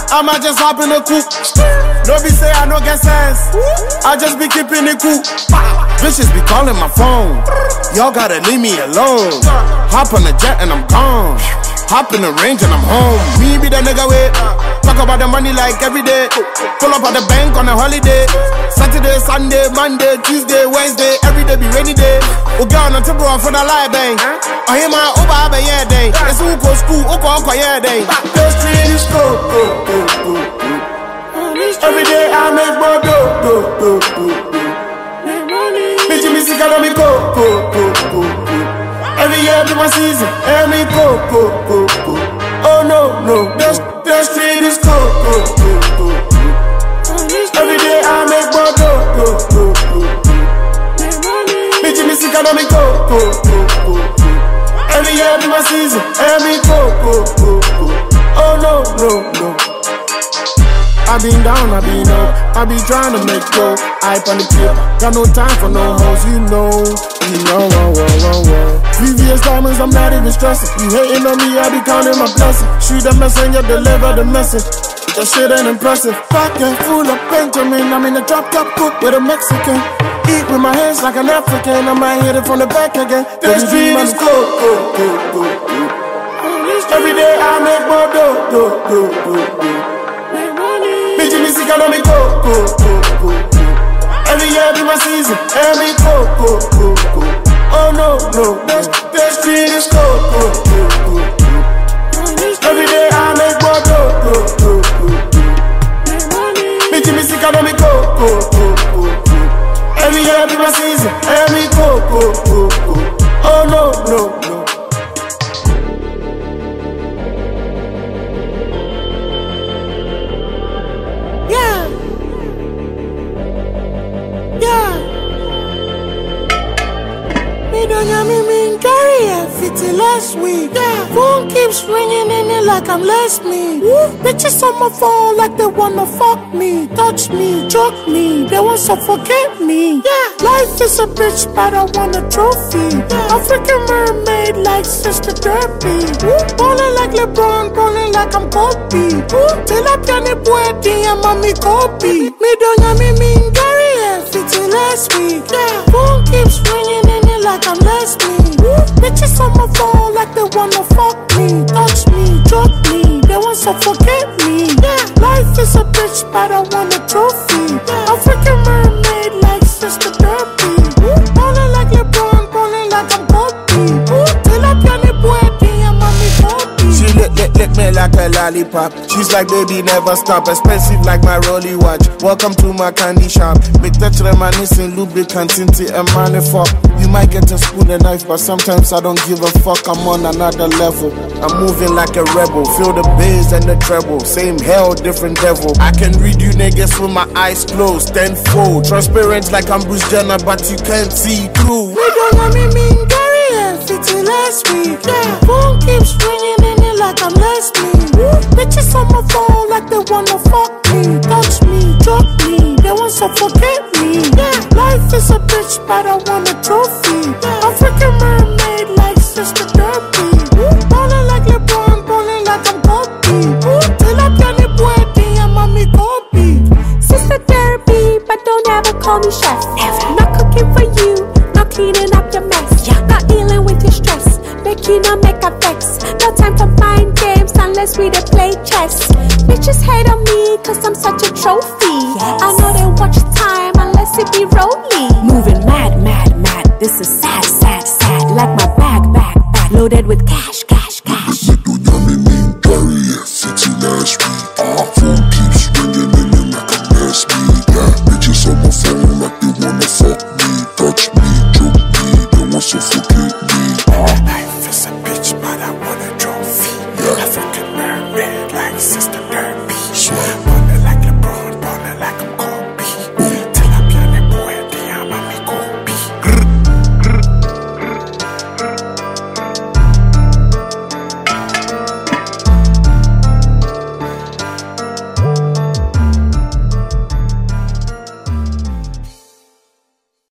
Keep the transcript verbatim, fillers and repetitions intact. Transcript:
I might just hop in the coupe. No be say I no get sense, I just be keeping it cool. Bitches be calling my phone, y'all gotta leave me alone. Hop on the jet and I'm gone, hop in the range and I'm home. Me be the nigga with talk about the money like every day. Pull up at the bank on a holiday. Saturday, Sunday, Monday, Tuesday, Wednesday, every day be rainy day. We go on a table for the live bang. I hear my over have a year day. It's who go school, who go on year day. The street is go, go, go, go, go. Every day I make more do, do, do, do, do. Bitch, me sick of me go, go, go, go, go. Every year be my season, and me go, go, go, go. Oh no, no, the, the street is go, go, go, go, go. Every day I make more do, do, do, do, do. Bitch, me sick of me go, go, go, go, go. Every year be my season, and me go, go, go, go. Oh no, no, no. I been down, I been up, I be trying to make go. Hype on the clip, got no time for no hoes, you know, you know, whoa, whoa, whoa, whoa. Previous diamonds, I'm not even stressing. You hating on me, I be counting my blessings. Shoot the messenger, deliver the message. That shit ain't impressive. Pocket full of Benjamin, I'm in a drop top cook with a Mexican. Eat with my hands like an African, I might hit it from the back again. The street is go, go, go, go, go. Every day I make more do, do, do, do, do. Bitch, me sick of me go, go, go, go, go. Every year be my season, and me go, go, go, go. Oh no, no, the, the street is go, go, go, go, go. Every day I make more do, do, do, do, do. Bitch, me sick of me go, go, go, go, go. Every year be my season, and me go, go, go, go. Oh no, no, no. Last week, yeah. Phone keeps ringing in it like I'm less me. Woo. Bitches on my phone like they wanna fuck me, touch me, choke me, they want suffocate me. Yeah. Life is a bitch, but I want a trophy. Yeah. African mermaid like Sister Derby. Ballin' like LeBron, ballin' like I'm Kobe. Till I piano poeti and mommy Kobe. Me don't know me mean Gary and fifty last week. Yeah. Phone keeps ringing in it like I'm less me. Bitches on my phone like they wanna fuck me, touch me, choke me, they want suffocate me. Yeah. Life is a bitch, but I want a trophy. Yeah. African mermaid like Sister Derby. Ballin' like LeBron, ballin' like I'm Kobe. Till I piano poeti and mommy Kobe. She lick, lick, lick me like a lollipop. She's like, baby, never stop. Expensive like my Rolly watch. Welcome to my candy shop. Make touch reminiscing, lubricant, tinty, and money fuck. You might get a spoon and knife, but sometimes I don't give a fuck. I'm on another level. I'm moving like a rebel. Feel the bass and the treble. Same hell, different devil. I can read you niggas with my eyes closed. Tenfold. Transparent like I'm Bruce Jenner, but you can't see through. We don't want me mean Gary and fifty last week. Yeah. Phone keeps ringing in it like I'm less me. Bitches on my phone like they wanna fuck me, touch me, choke me, they want suffocate me. Yeah. Life is a bitch, but I want a trophy. Yeah. African mermaid like Sister Derby. Ballin' like LeBron, ballin' like I'm Kobe. Till I piano poeti and mommy Kobe. Sister Derby, but don't ever call me chef. Ever. Not cooking for you, not cleaning up your mess. Yeah. Not dealing with your stress, making no make a vex. No time for mind games unless we dey play chess. Bitches hate on me cause I'm such a trophy.